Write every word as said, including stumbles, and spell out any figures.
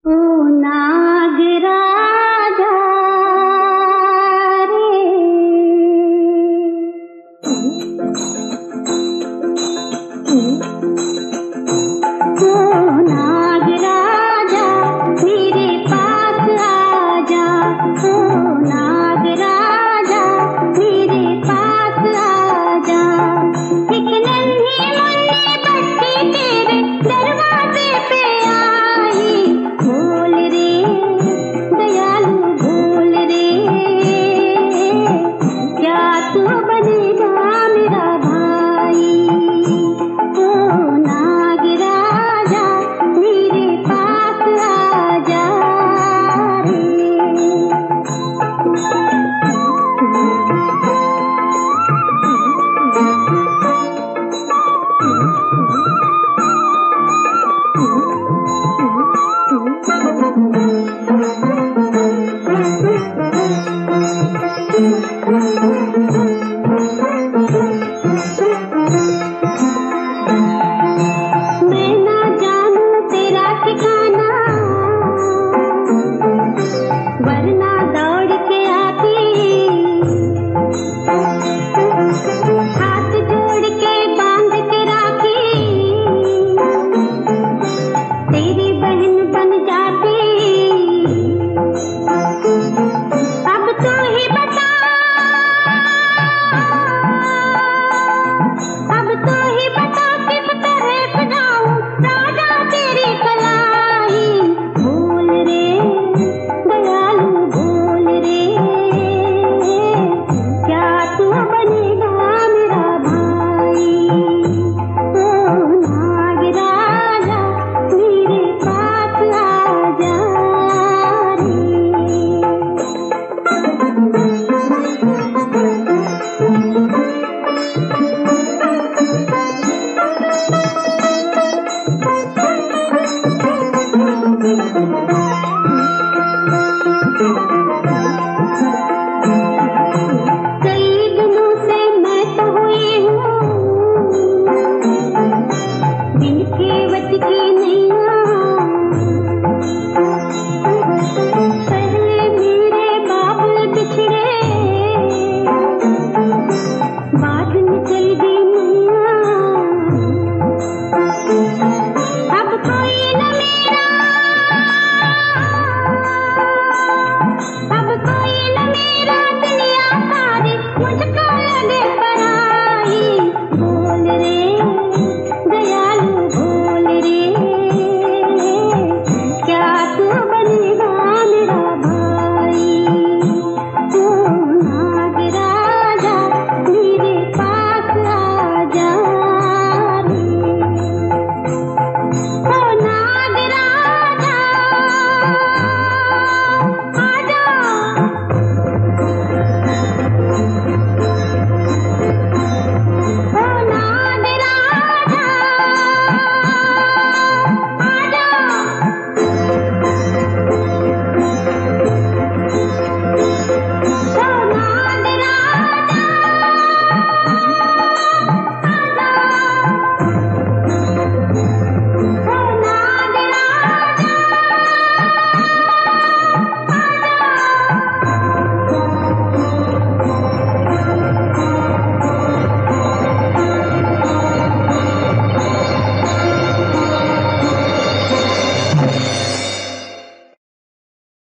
ओ नागराजा रे, ओ नागराजा मेरे पास आजा, ओ नागराजा मेरे पास आजा। एक नन्ही मुन्नी बच्ची तेरे दरवाजे पे आई, बोल रे दयालु बोल रे, क्या तू बनेगा मेरा भाई। ओ नागराजा मेरे पास आजा रे। मैं ना जानूं तेरा ठिकाना, वरना दौड़ के आती, हाथ जोड़ के बांध के राखी, तेरी बहन